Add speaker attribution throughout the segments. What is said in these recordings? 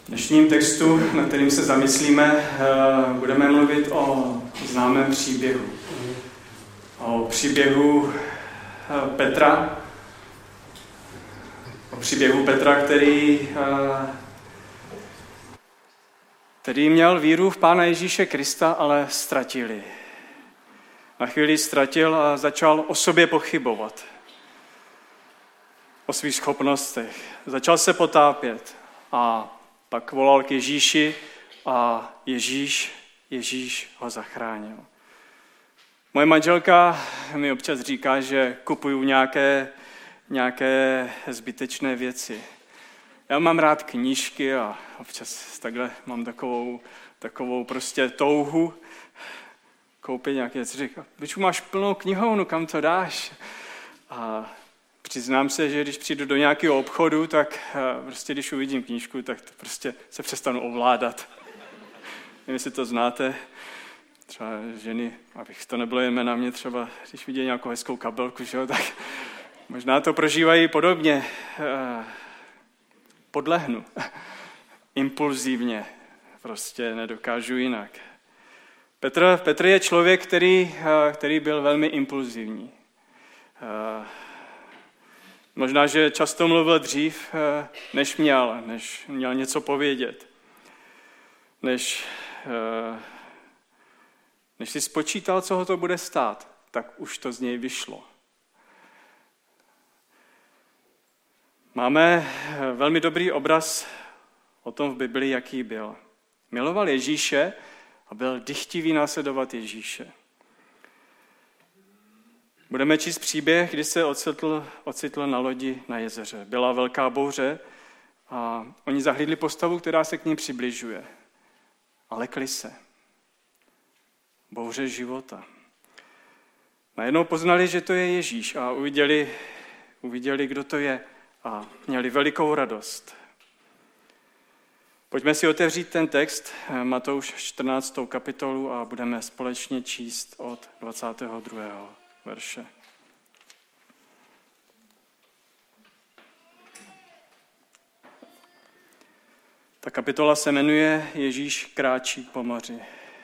Speaker 1: V dnešním textu, na kterým se zamyslíme, budeme mluvit o známém příběhu. O příběhu Petra. O příběhu Petra, který měl víru v Pána Ježíše Krista, ale ztratil ji. Na chvíli ztratil a začal o sobě pochybovat. O svých schopnostech. Začal se potápět a pak volal k Ježíši a Ježíš ho zachránil. Moje manželka mi občas říká, že kupuju nějaké zbytečné věci. Já mám rád knížky a občas takhle mám takovou prostě touhu koupit nějaké věci. Říká, když máš plnou knihovnu, kam to dáš? A přiznám se, že když přijdu do nějakého obchodu, tak prostě když uvidím knížku, tak to prostě se přestanu ovládat. Nevím, jestli to znáte. Třeba ženy, abych to nebylo jen na mě, třeba když vidí nějakou hezkou kabelku, že jo, tak možná to prožívají podobně. Podlehnu. Impulzivně. Prostě nedokážu jinak. Petr je člověk, který byl velmi impulzivní. Možná, že často mluvil dřív, než měl něco povědět. Než si spočítal, co ho to bude stát, tak už to z něj vyšlo. Máme velmi dobrý obraz o tom v Biblii, jaký byl. Miloval Ježíše a byl dychtivý následovat Ježíše. Budeme číst příběh, kdy se ocitl na lodi na jezeře. Byla velká bouře a oni zahlídli postavu, která se k ním přibližuje. A lekli se. Bouře života. Najednou poznali, že to je Ježíš a uviděli, kdo to je a měli velikou radost. Pojďme si otevřít ten text, Matouš 14. kapitolu a budeme společně číst od 22. verše. Ta kapitola se jmenuje Ježíš kráčí po moři.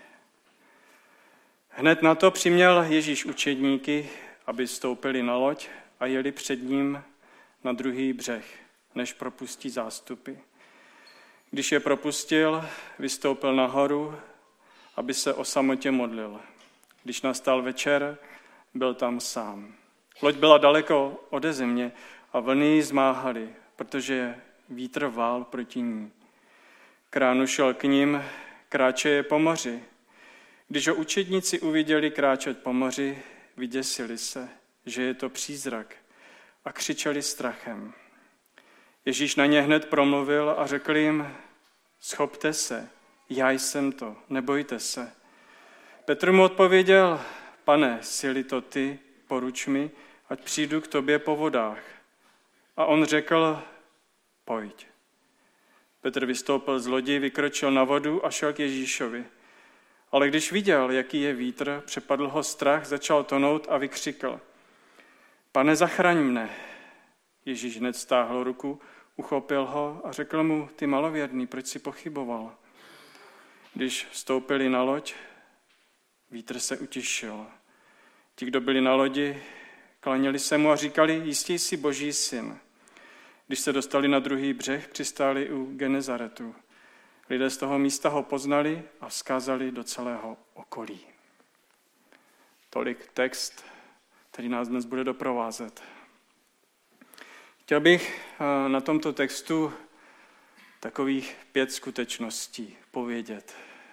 Speaker 1: Hned na to přiměl Ježíš učedníky, aby vstoupili na loď a jeli před ním na druhý břeh, než propustí zástupy. Když je propustil, vystoupil nahoru, aby se o samotě modlil. Když nastal večer, byl tam sám. Loď byla daleko ode země a vlny ji zmáhaly, protože vítr vál proti ní. K ránu šel k ním, kráčeje po moři. Když ho učedníci uviděli kráčet po moři, vyděsili se, že je to přízrak, a křičeli strachem. Ježíš na ně hned promluvil a řekl jim, schopte se, já jsem to, nebojte se. Petr mu odpověděl, Pane, jsi-li to ty, poruč mi, ať přijdu k tobě po vodách. A on řekl, pojď. Petr vystoupil z lodi, vykročil na vodu a šel k Ježíšovi. Ale když viděl, jaký je vítr, přepadl ho strach, začal tonout a vykřikl, Pane, zachraň mne. Ježíš hned stáhl ruku, uchopil ho a řekl mu, ty malověrný, proč jsi pochyboval? Když vstoupili na loď, vítr se utišil. Ti, kdo byli na lodi, klaněli se mu a říkali, jistě jsi Boží syn. Když se dostali na druhý břeh, přistáli u Genezaretu. Lidé z toho místa ho poznali a vzkázali do celého okolí. Tolik text, který nás dnes bude doprovázet. Chtěl bych na tomto textu takových 5 skutečností povědět.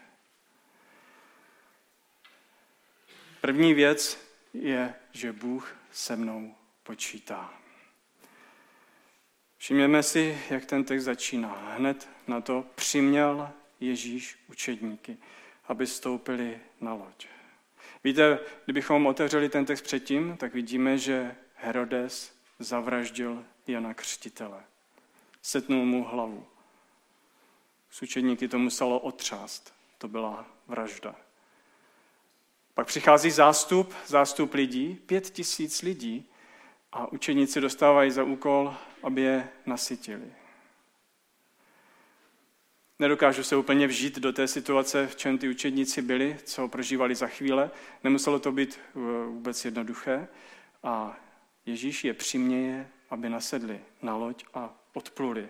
Speaker 1: První věc je, že Bůh se mnou počítá. Všimněme si, jak ten text začíná. Hned na to přiměl Ježíš učedníky, aby vstoupili na loď. Víte, kdybychom otevřeli ten text předtím, tak vidíme, že Herodes zavraždil Jana Křtitele. Setnul mu hlavu. S učedníky to muselo otřást. To byla vražda. Pak přichází zástup lidí, 5 000 lidí, a učeníci dostávají za úkol, aby je nasytili. Nedokážu se úplně vžít do té situace, v čem ty učedníci byli, co prožívali za chvíle. Nemuselo to být vůbec jednoduché. A Ježíš je přiměje, aby nasedli na loď a odpluli.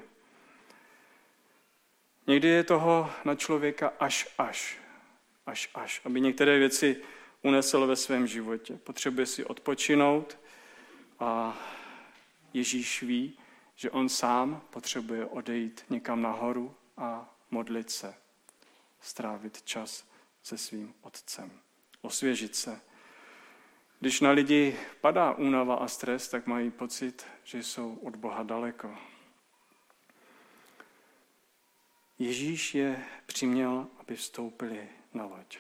Speaker 1: Někdy je toho na člověka až, aby některé věci unesl ve svém životě. Potřebuje si odpočinout a Ježíš ví, že on sám potřebuje odejít někam nahoru a modlit se, strávit čas se svým otcem, osvěžit se. Když na lidi padá únava a stres, tak mají pocit, že jsou od Boha daleko. Ježíš je přiměl, aby vstoupili na loď.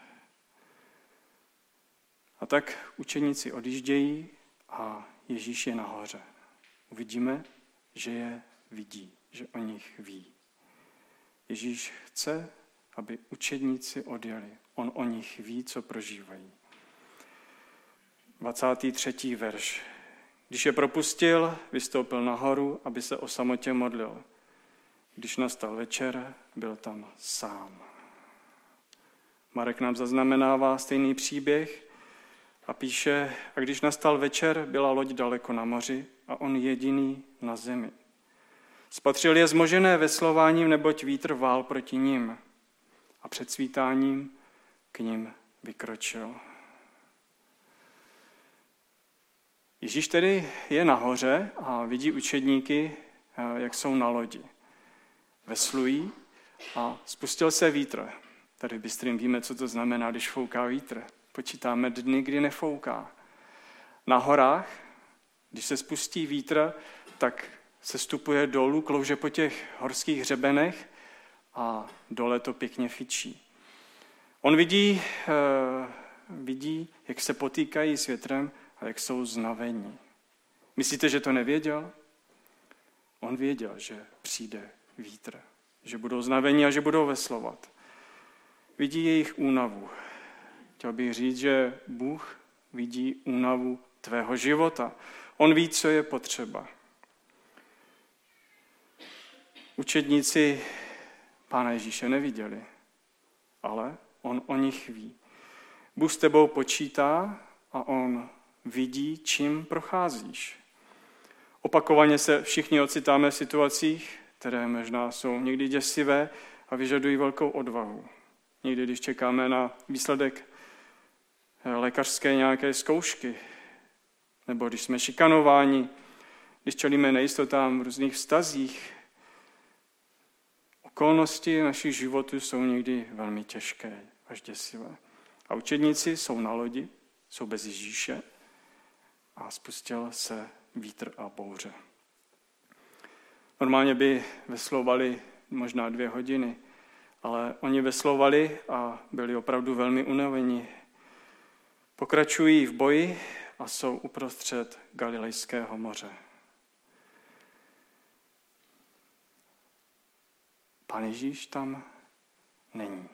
Speaker 1: A tak učeníci odjíždějí a Ježíš je nahoře. Uvidíme, že je vidí, že o nich ví. Ježíš chce, aby učedníci odjeli. On o nich ví, co prožívají. 23. verš. Když je propustil, vystoupil nahoru, aby se o samotě modlil. Když nastal večer, byl tam sám. Marek nám zaznamenává stejný příběh a píše, a když nastal večer, byla loď daleko na moři a on jediný na zemi. Spatřil je zmožené veslováním, neboť vítr vál proti nim a před svítáním k nim vykročil. Ježíš tedy je nahoře a vidí učedníky, jak jsou na lodi. Veslují a spustil se vítr. Tady v Bystrým víme, co to znamená, když fouká vítr. Počítáme dny, kdy nefouká. Na horách, když se spustí vítr, tak se stupuje dolů, klouže po těch horských hřebenech a dole to pěkně fičí. On vidí, jak se potýkají s větrem a jak jsou znavení. Myslíte, že to nevěděl? On věděl, že přijde vítr, že budou znavení a že budou veslovat. Vidí jejich únavu. Chtěl bych říct, že Bůh vidí únavu tvého života. On ví, co je potřeba. Učedníci Pána Ježíše neviděli, ale on o nich ví. Bůh s tebou počítá a on vidí, čím procházíš. Opakovaně se všichni ocitáme v situacích, které možná jsou někdy děsivé a vyžadují velkou odvahu. Někdy, když čekáme na výsledek lékařské nějaké zkoušky, nebo když jsme šikanováni, když čelíme nejistotám v různých vztazích, okolnosti našich životů jsou někdy velmi těžké až děsivé. A učedníci jsou na lodi, jsou bez Ježíše a spustil se vítr a bouře. Normálně by veslovali možná 2 hodiny, ale oni veslovali a byli opravdu velmi unavení. Pokračují v boji a jsou uprostřed Galilejského moře. Pán Ježíš tam není.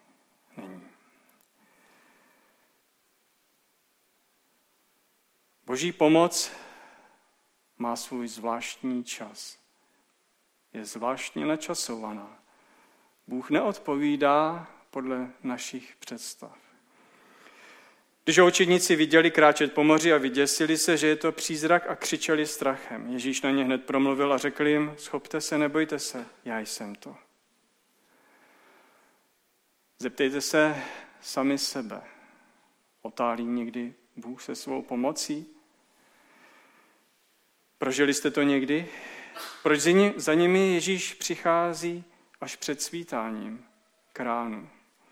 Speaker 1: Boží pomoc má svůj zvláštní čas. Je zvláštně načasovaná. Bůh neodpovídá podle našich představ. Když ho učedníci viděli kráčet po moři a vyděsili se, že je to přízrak a křičeli strachem, Ježíš na ně hned promluvil a řekl jim, schopte se, nebojte se, já jsem to. Zeptejte se sami sebe. Otálí někdy Bůh se svou pomocí? Prožili jste to někdy? Proč za nimi Ježíš přichází až před svítáním k ránu?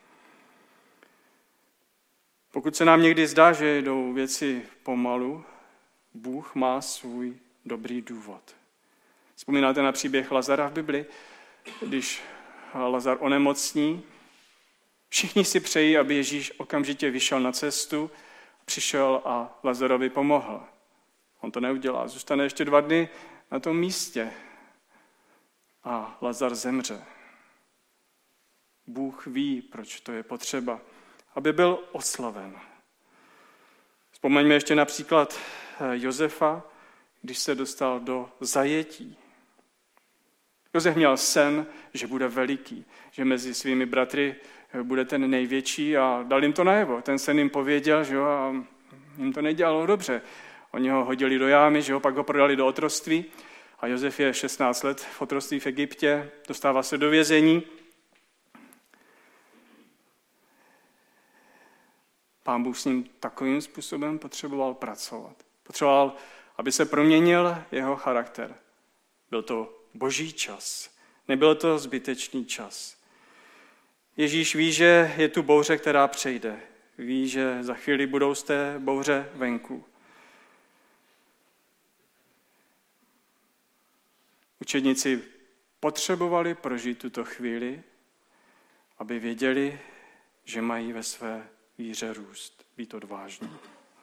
Speaker 1: Pokud se nám někdy zdá, že jdou věci pomalu, Bůh má svůj dobrý důvod. Vzpomínáte na příběh Lazara v Bibli? Když Lazar onemocní, všichni si přejí, aby Ježíš okamžitě vyšel na cestu, přišel a Lazarovi pomohl. On to neudělá, zůstane ještě 2 dny na tom místě a Lazar zemře. Bůh ví, proč to je potřeba, aby byl oslaven. Vzpomeňme ještě například Josefa, když se dostal do zajetí. Josef měl sen, že bude veliký, že mezi svými bratry bude ten největší a dal jim to najevo. Ten sen jim pověděl, že jo, a jim to nedělalo dobře. Oni ho hodili do jámy, že jo, pak ho prodali do otroctví a Josef je 16 let v otroctví v Egyptě, dostává se do vězení. Pán Bůh s ním takovým způsobem potřeboval pracovat. Potřeboval, aby se proměnil jeho charakter. Byl to boží čas. Nebyl to zbytečný čas. Ježíš ví, že je tu bouře, která přejde. Ví, že za chvíli budou z té bouře venku. Učedníci potřebovali prožít tuto chvíli, aby věděli, že mají ve své víře růst, být odvážní.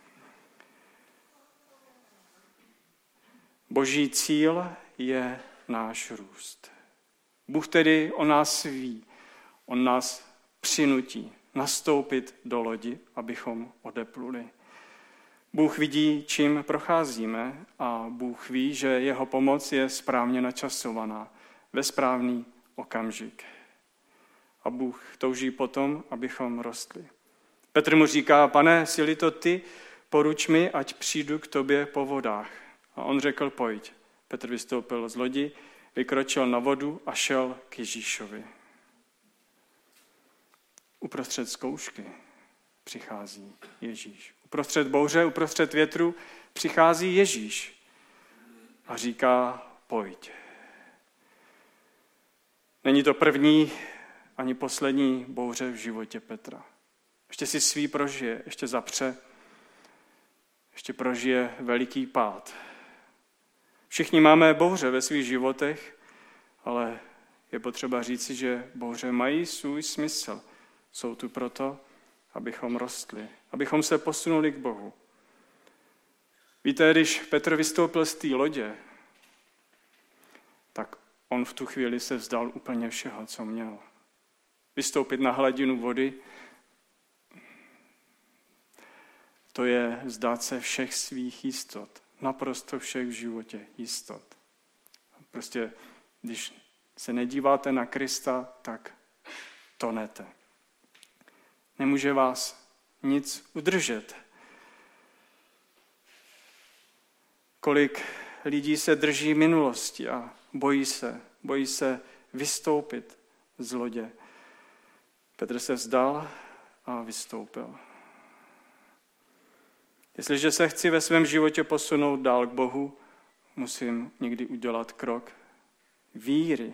Speaker 1: Boží cíl je náš růst. Bůh tedy o nás ví, on nás přinutí nastoupit do lodi, abychom odepluli. Bůh vidí, čím procházíme a Bůh ví, že jeho pomoc je správně načasovaná ve správný okamžik. A Bůh touží potom, abychom rostli. Petr mu říká, Pane, jsi-li to ty, poruč mi, ať přijdu k tobě po vodách. A on řekl, pojď. Petr vystoupil z lodi, vykročil na vodu a šel k Ježíšovi. Uprostřed zkoušky přichází Ježíš. Uprostřed bouře, uprostřed větru přichází Ježíš a říká, pojď. Není to první ani poslední bouře v životě Petra. Ještě si svý prožije, ještě zapře, ještě prožije veliký pád. Všichni máme bouře ve svých životech, ale je potřeba říci, že bouře mají svůj smysl. Jsou tu proto, abychom rostli, abychom se posunuli k Bohu. Víte, když Petr vystoupil z té lodě, tak on v tu chvíli se vzdal úplně všeho, co měl. Vystoupit na hladinu vody, to je vzdát se všech svých jistot, naprosto všech v životě jistot. Prostě, když se nedíváte na Krista, tak tonete. Nemůže vás nic udržet. Kolik lidí se drží minulosti a bojí se vystoupit z lodě. Petr se vzdal a vystoupil. Jestliže se chci ve svém životě posunout dál k Bohu, musím někdy udělat krok víry.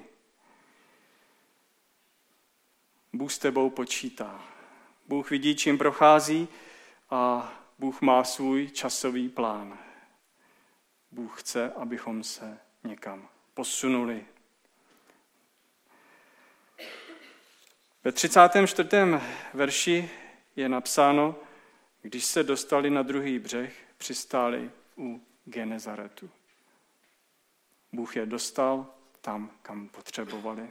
Speaker 1: Bůh s tebou počítá. Bůh vidí, čím prochází a Bůh má svůj časový plán. Bůh chce, abychom se někam posunuli. Ve 34. verši je napsáno, když se dostali na druhý břeh, přistáli u Genezaretu. Bůh je dostal tam, kam potřebovali.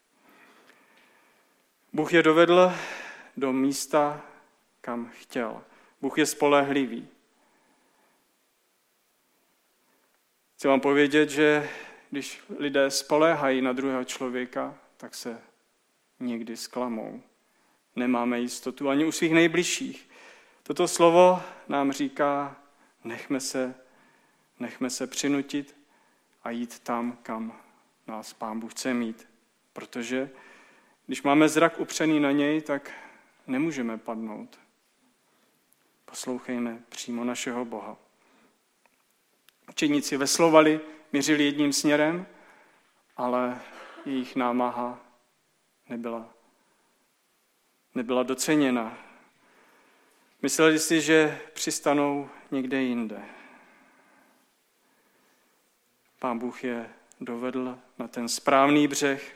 Speaker 1: Bůh je dovedl do místa, kam chtěl. Bůh je spolehlivý. Chci vám povědět, že když lidé spoléhají na druhého člověka, tak se někdy zklamou. Nemáme jistotu ani u svých nejbližších. Toto slovo nám říká, nechme se přinutit a jít tam, kam nás Pán Bůh chce mít. Protože když máme zrak upřený na něj, tak nemůžeme padnout. Poslouchejme přímo našeho Boha. Učedníci veslovali, měřili jedním směrem, ale jejich námaha nebyla doceněna. Mysleli si, že přistanou někde jinde. Pán Bůh je dovedl na ten správný břeh.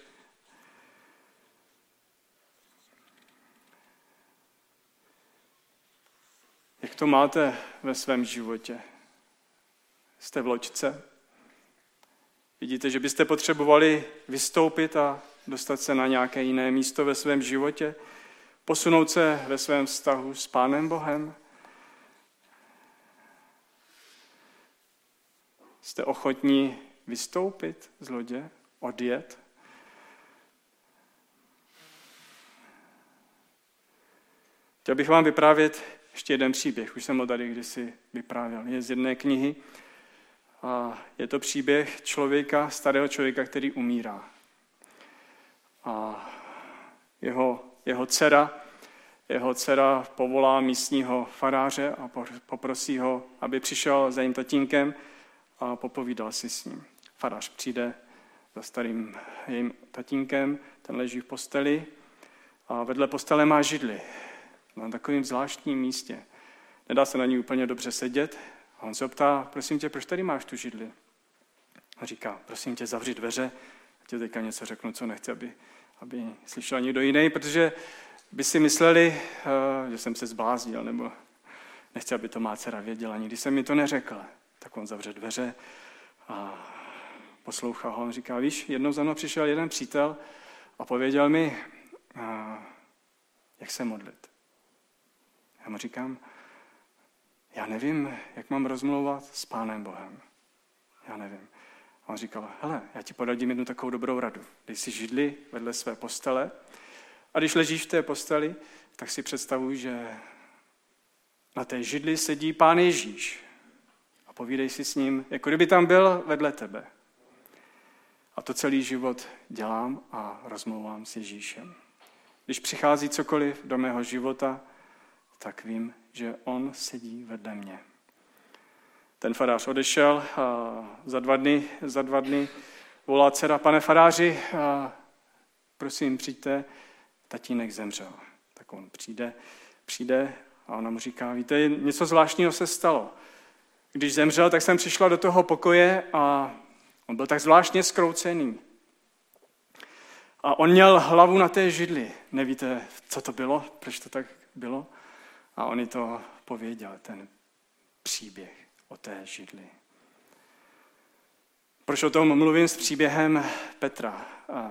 Speaker 1: Jak to máte ve svém životě? Jste v loďce? Vidíte, že byste potřebovali vystoupit a dostat se na nějaké jiné místo ve svém životě? Posunout se ve svém vztahu s Pánem Bohem? Jste ochotní vystoupit z lodě? odjet. Chtěl bych vám vyprávět ještě jeden příběh, už jsem ho tady kdysi vyprávěl. Je z jedné knihy a je to příběh člověka, starého člověka, který umírá. A jeho dcera povolá místního faráře a poprosí ho, aby přišel za jejím tatínkem a popovídal si s ním. Farář přijde za starým jejím tatínkem, ten leží v posteli a vedle postele má židli na takovém zvláštním místě. Nedá se na ní úplně dobře sedět. A on se ptá, prosím tě, proč tady máš tu židli? A říká, prosím tě, zavři dveře. A tě teďka něco řeknu, co nechci, aby slyšel někdo jiný, protože by si mysleli, že jsem se zbláznil, nebo nechci, aby to má dcera věděla. Nikdy jsem mi to neřekl. Tak on zavře dveře a poslouchá ho. On říká, víš, jednou za mnou přišel jeden přítel a pověděl mi, jak se modlit. Já mu říkám, já nevím, jak mám rozmlouvat s Pánem Bohem. Já nevím. A on říkal, hele, já ti poradím jednu takovou dobrou radu. Dej si židli vedle své postele a když ležíš v té posteli, tak si představuj, že na té židli sedí Pán Ježíš a povídej si s ním, jako kdyby tam byl vedle tebe. A to celý život dělám a rozmlouvám s Ježíšem. Když přichází cokoliv do mého života, tak vím, že on sedí vedle mě. Ten farář odešel a za dva dny volá dcera, pane faráři, prosím, přijďte, tatínek zemřel. Tak on přijde a ona mu říká, víte, něco zvláštního se stalo. Když zemřel, tak jsem přišla do toho pokoje a on byl tak zvláštně zkroucený. A on měl hlavu na té židli. Nevíte, co to bylo? Proč to tak bylo? A on jí to pověděl, ten příběh o té židli. Proč o tom mluvím s příběhem Petra?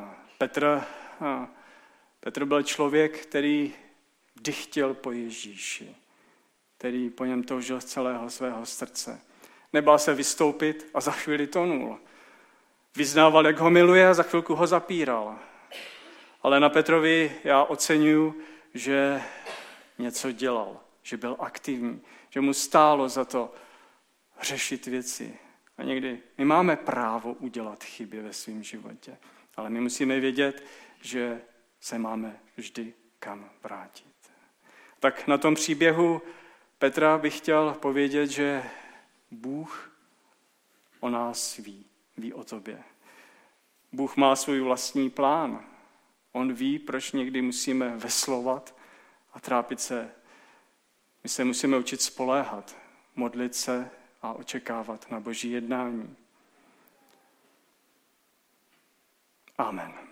Speaker 1: Petr byl člověk, který dychtěl po Ježíši, který po něm toužil z celého svého srdce. Nebál se vystoupit a za chvíli tonul. Vyznával, jak ho miluje a za chvilku ho zapíral. Ale na Petrovi já oceňuji, že něco dělal, že byl aktivní, že mu stálo za to řešit věci. A někdy my máme právo udělat chyby ve svém životě, ale my musíme vědět, že se máme vždy kam vrátit. Tak na tom příběhu Petra bych chtěl povědět, že Bůh o nás ví o tobě. Bůh má svůj vlastní plán. On ví, proč někdy musíme veslovat a trápit se. My se musíme učit spoléhat, modlit se a očekávat na Boží jednání. Amen.